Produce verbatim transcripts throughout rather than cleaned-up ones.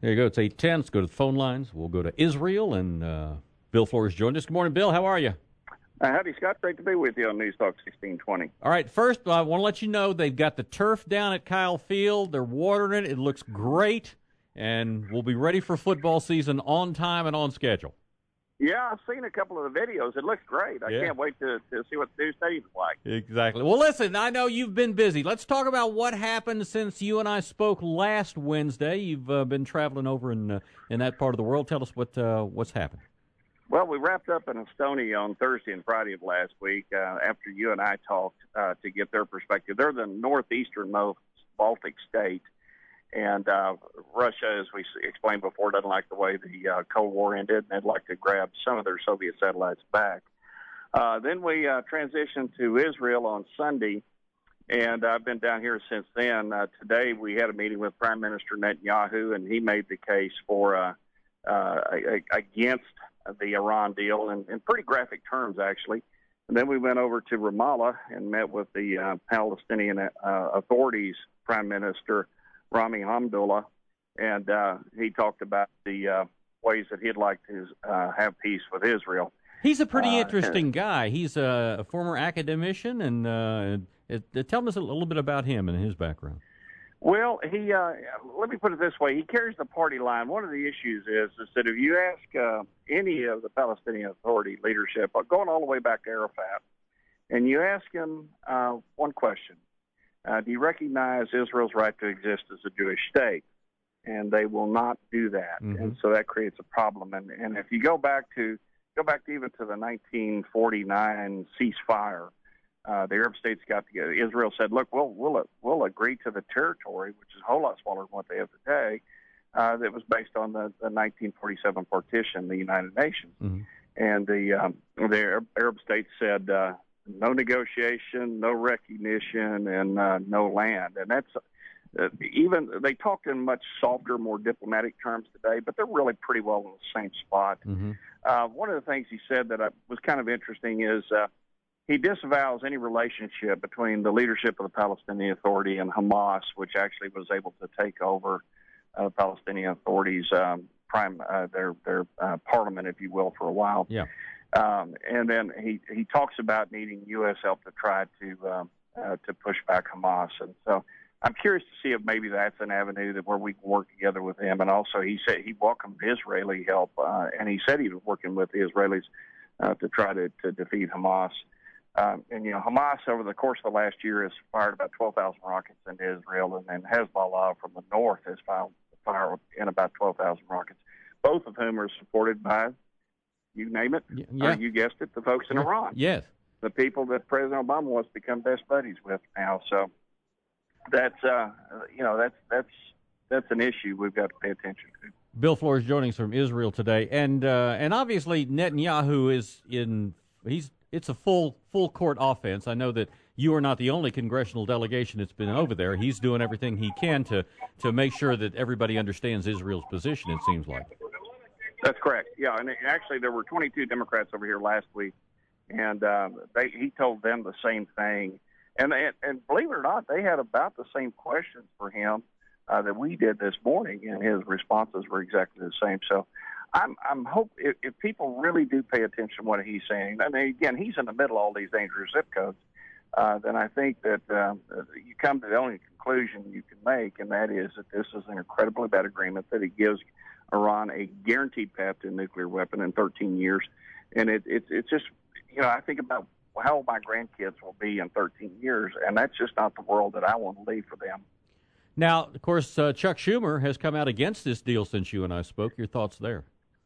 There you go. It's eight ten. Let's go to the phone lines. We'll go to Israel, and uh, Bill Flores joined us. Good morning, Bill. How are you? Uh, howdy, Scott. Great to be with you on News Talk sixteen twenty. All right. First, I want to let you know they've got the turf down at Kyle Field. They're watering it. It looks great, and we'll be ready for football season on time and on schedule. Yeah, I've seen a couple of the videos. It looks great. I yeah. can't wait to, to see what the new stadium's like. Exactly. Well, listen, I know you've been busy. Let's talk about what happened since you and I spoke last Wednesday. You've uh, been traveling over in uh, in that part of the world. Tell us what uh, what's happened. Well, we wrapped up in Estonia on Thursday and Friday of last week uh, after you and I talked uh, to get their perspective. They're the northeasternmost Baltic state, and uh, Russia, as we explained before, doesn't like the way the uh, Cold War ended, and they'd like to grab some of their Soviet satellites back. Uh, then we uh, transitioned to Israel on Sunday, and I've been down here since then. Uh, today we had a meeting with Prime Minister Netanyahu, and he made the case for uh, uh, against the Iran deal in, in pretty graphic terms, actually. And then we went over to Ramallah and met with the uh, Palestinian uh, authorities, Prime Minister Rami Hamdullah, and uh, he talked about the uh, ways that he'd like to uh, have peace with Israel. He's a pretty interesting uh, guy. He's a, a former academician, and uh, it, it, tell us a little bit about him and his background. Well, he uh, let me put it this way. He carries the party line. One of the issues is, is that if you ask uh, any of the Palestinian Authority leadership, going all the way back to Arafat, and you ask him uh, one question, uh, do you recognize Israel's right to exist as a Jewish state? And they will not do that. Mm-hmm. And so that creates a problem. And, and if you go back to go back to even to the nineteen forty-nine ceasefire, Uh, the Arab states got together. Israel said, look, we'll, we'll, we'll agree to the territory, which is a whole lot smaller than what they have today, uh, that was based on the, the nineteen forty-seven partition, the United Nations. Mm-hmm. And the, um, the Arab states said, uh, no negotiation, no recognition, and uh, no land. And that's uh, even, they talked in much softer, more diplomatic terms today, but they're really pretty well in the same spot. Mm-hmm. Uh, one of the things he said that I, was kind of interesting is, uh, he disavows any relationship between the leadership of the Palestinian Authority and Hamas, which actually was able to take over uh, Palestinian Authority's um, prime uh, their their uh, parliament, if you will, for a while. Yeah. Um, and then he, he talks about needing U S help to try to um, uh, to push back Hamas, and so I'm curious to see if maybe that's an avenue that where we can work together with him. And also, he said he welcomed Israeli help, uh, and he said he was working with the Israelis uh, to try to, to defeat Hamas. Um, and, you know, Hamas over the course of the last year has fired about twelve thousand rockets into Israel, and then Hezbollah from the north has fired, fired in about twelve thousand rockets, both of whom are supported by, you name it, yeah. uh, you guessed it, the folks in yeah. Iran. Yes. The people that President Obama wants to become best buddies with now. So that's, uh, you know, that's, that's, that's an issue we've got to pay attention to. Bill Flores joining us from Israel today. And, uh, and obviously Netanyahu is in, he's, it's a full full court offense. I know that you are not the only congressional delegation that's been over there. He's doing everything he can to, to make sure that everybody understands Israel's position, it seems like. That's correct. Yeah, and actually there were twenty-two Democrats over here last week, and um, they, he told them the same thing. And, and, and believe it or not, they had about the same questions for him uh, that we did this morning, and his responses were exactly the same. So I'm, I'm hope if, if people really do pay attention to what he's saying, and again, he's in the middle of all these dangerous zip codes, uh, then I think that um, you come to the only conclusion you can make, and that is that this is an incredibly bad agreement, that it gives Iran a guaranteed path to a nuclear weapon in thirteen years. And it, it, it's just, you know, I think about how old my grandkids will be in thirteen years, and that's just not the world that I want to leave for them. Now, of course, uh, Chuck Schumer has come out against this deal since you and I spoke. Your thoughts there?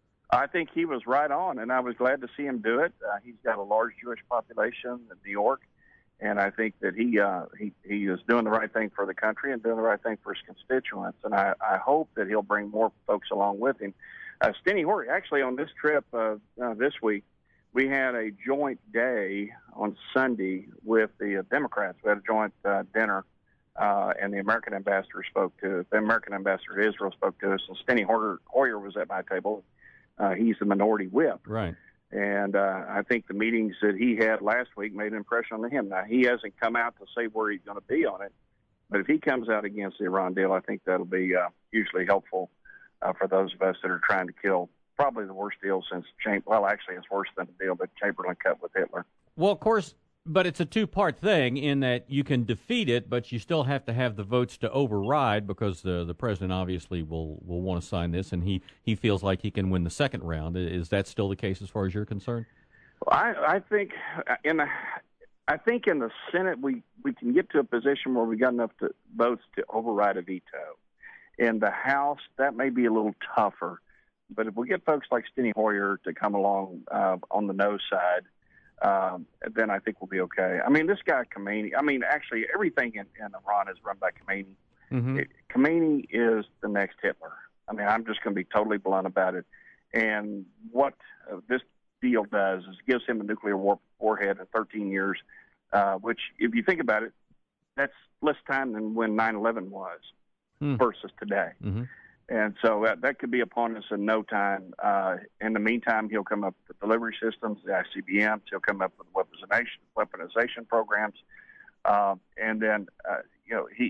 I think he was right on, and I was glad to see him do it. Uh, he's got a large Jewish population in New York, and I think that he uh, he he is doing the right thing for the country and doing the right thing for his constituents. And I, I hope that he'll bring more folks along with him. Uh, Steny Hoyer, actually, on this trip uh, uh, this week, we had a joint day on Sunday with the uh, Democrats. We had a joint uh, dinner, uh, and the American ambassador spoke to us. The American ambassador to Israel spoke to us, and Steny Hoyer, Hoyer was at my table. Uh, he's the minority whip. Right. And uh, I think the meetings that he had last week made an impression on him. Now, he hasn't come out to say where he's going to be on it, but if he comes out against the Iran deal, I think that'll be uh, hugely helpful uh, for those of us that are trying to kill probably the worst deal since Cham- well, actually, it's worse than the deal that Chamberlain cut with Hitler. Well, of course, but it's a two-part thing in that you can defeat it, but you still have to have the votes to override because the the president obviously will, will want to sign this, and he, he feels like he can win the second round. Is that still the case as far as you're concerned? I, I think in the I think in the Senate we, we can get to a position where we got enough to, votes to override a veto. In the House, that may be a little tougher. But if we get folks like Steny Hoyer to come along uh, on the no side, um, then I think we'll be okay. I mean, this guy Khomeini, I mean, actually everything in, in Iran is run by Khomeini. Mm-hmm. It, Khomeini is the next Hitler. I mean, I'm just going to be totally blunt about it. And what uh, this deal does is gives him a nuclear war, warhead in thirteen years, uh, which, if you think about it, that's less time than when nine eleven was mm. versus today. Mm-hmm. And so that, that could be upon us in no time. Uh, in the meantime, he'll come up with delivery systems, the I C B Ms. He'll come up with weaponization, weaponization programs. Uh, and then, uh, you know, he,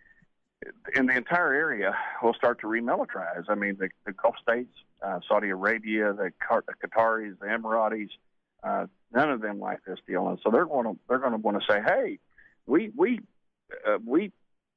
in the entire area, will start to remilitarize. I mean, the, the Gulf states, uh, Saudi Arabia, the, the Qataris, the Emiratis, uh, none of them like this deal. And so they're going to, they're going to want to say, hey, we, we, uh, we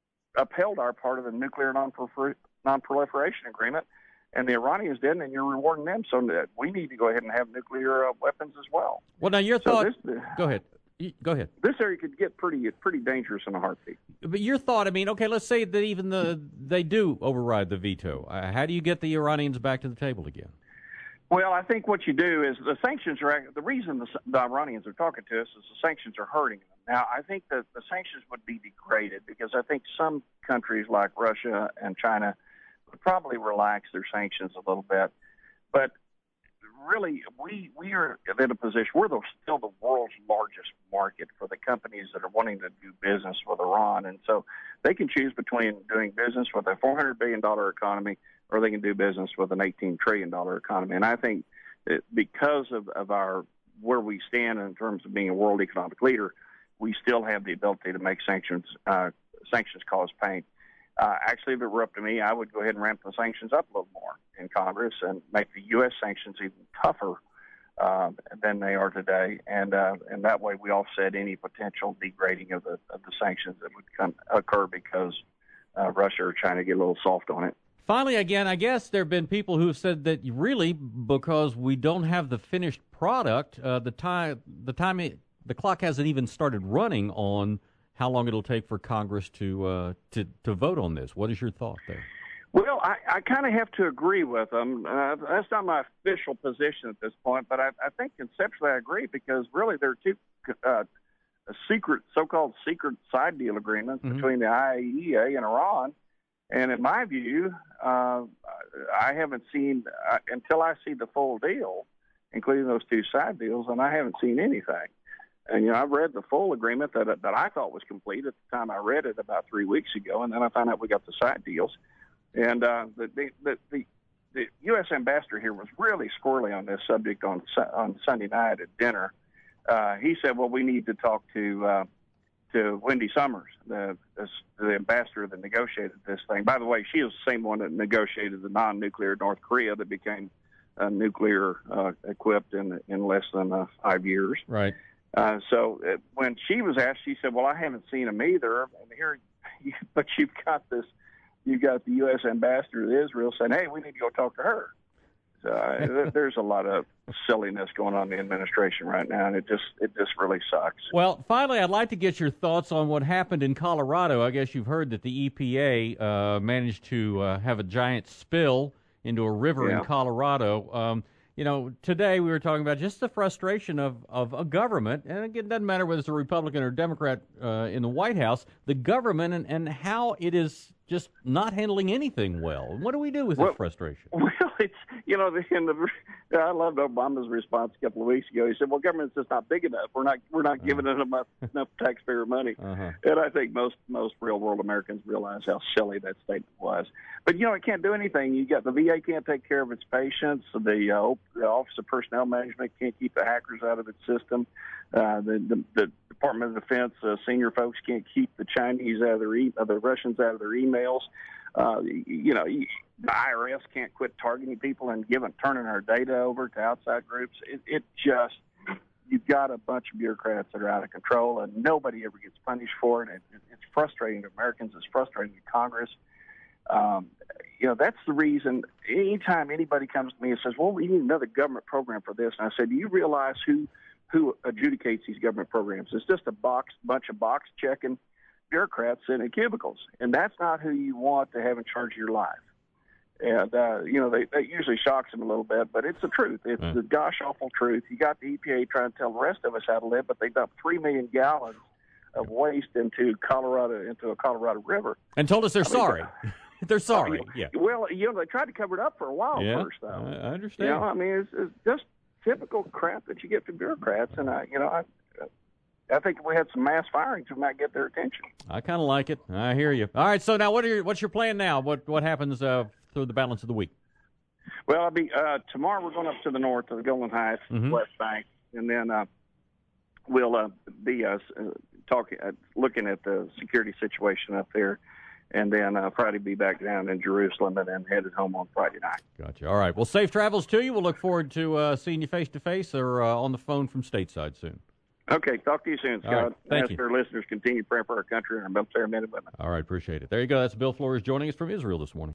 upheld our part of the nuclear non-proliferation non-proliferation agreement, and the Iranians didn't, and you're rewarding them, so that we need to go ahead and have nuclear uh, weapons as well. Well, now your so thought. This, uh, go ahead. Go ahead. This area could get pretty pretty dangerous in a heartbeat. But your thought, I mean, okay, let's say that even the they do override the veto. Uh, how do you get the Iranians back to the table again? Well, I think what you do is the sanctions are the reason the, the Iranians are talking to us is the sanctions are hurting them. Now, I think that the sanctions would be degraded because I think some countries like Russia and China would probably relax their sanctions a little bit. But really, we we are in a position, we're the, still the world's largest market for the companies that are wanting to do business with Iran. And so they can choose between doing business with a four hundred billion dollars economy or they can do business with an eighteen trillion dollars economy. And I think that because of, of our where we stand in terms of being a world economic leader, we still have the ability to make sanctions uh, sanctions cause pain. Uh, actually, if it were up to me, I would go ahead and ramp the sanctions up a little more in Congress and make the U S sanctions even tougher uh, than they are today, and uh, and that way we offset any potential degrading of the of the sanctions that would come, occur because uh, Russia or China get a little soft on it. Finally, again, I guess there have been people who have said that really because we don't have the finished product, uh, the time the time it, the clock hasn't even started running on how long it'll take for Congress to uh, to to vote on this. What is your thought there? Well, I, I kind of have to agree with them. Uh, that's not my official position at this point, but I, I think conceptually I agree because really there are two uh, secret, so-called secret side deal agreements mm-hmm. between the I A E A and Iran. And in my view, uh, I haven't seen, uh, until I see the full deal, including those two side deals, and I haven't seen anything. And, you know, I've read the full agreement that that I thought was complete at the time I read it about three weeks ago, and then I found out we got the side deals. And uh, the, the, the, the, the U S ambassador here was really squirrely on this subject on on Sunday night at dinner. Uh, he said, well, we need to talk to uh, to Wendy Summers, the, the ambassador that negotiated this thing. By the way, she is the same one that negotiated the non-nuclear North Korea that became uh, nuclear uh, equipped in in less than uh, five years. Right. Uh, so uh, when she was asked, she said, well, I haven't seen them either. And here, but you've got this, you've got the U S ambassador to Israel saying, hey, we need to go talk to her. So uh, there's a lot of silliness going on in the administration right now, and it just it just really sucks. Well, finally, I'd like to get your thoughts on what happened in Colorado. I guess you've heard that the E P A uh, managed to uh, have a giant spill into a river yeah. in Colorado. Um, You know, today we were talking about just the frustration of, of a government, and again, it doesn't matter whether it's a Republican or Democrat uh, in the White House, the government and, and how it is just not handling anything well. What do we do with well, this frustration? Well, it's, you know, the, in the, I loved Obama's response a couple of weeks ago. He said, well, government's just not big enough. We're not we're not giving it enough, enough taxpayer money. Uh-huh. And I think most, most real-world Americans realize how silly that statement was. But, you know, it can't do anything. You got the V A can't take care of its patients. The, uh, the Office of Personnel Management can't keep the hackers out of its system. Uh, the, the, the Department of Defense uh, senior folks can't keep the Chinese out of their e- uh, the Russians out of their emails. Uh, you know, the I R S can't quit targeting people and giving turning our data over to outside groups. It, it just you've got a bunch of bureaucrats that are out of control, and nobody ever gets punished for it. it, it it's frustrating to Americans. It's frustrating to Congress. Um, you know, that's the reason. Anytime anybody comes to me and says, "Well, we need another government program for this," and I said, "Do you realize who who adjudicates these government programs? It's just a box bunch of box checking bureaucrats in the cubicles, and that's not who you want to have in charge of your life." And, uh, you know, they, that usually shocks them a little bit, but it's the truth. It's mm. the gosh awful truth. You got the E P A trying to tell the rest of us how to live, but they dumped three million gallons of waste into Colorado, into a Colorado river. And told us they're I sorry. Mean, they're sorry. I mean, yeah. Well, you know, they tried to cover it up for a while yeah, first, though. I understand. You know, I mean, it's, it's just typical crap that you get from bureaucrats, and, I, you know, I, I think if we had some mass firings, we might get their attention. I kind of like it. I hear you. All right, so now what are your, what's your plan now? What what happens uh, through the balance of the week? Well, I'll be uh, tomorrow we're going up to the north to the Golden Heights, mm-hmm. West Bank, and then uh, we'll uh, be uh, talking, uh, looking at the security situation up there, and then uh, Friday be back down in Jerusalem, and then headed home on Friday night. Gotcha. All right. Well, safe travels to you. We'll look forward to uh, seeing you face to face or uh, on the phone from stateside soon. Okay, talk to you soon, Scott. Right, thank Ask you. our listeners continue praying for our country and our military men and women. All right, appreciate it. There you go. That's Bill Flores joining us from Israel this morning.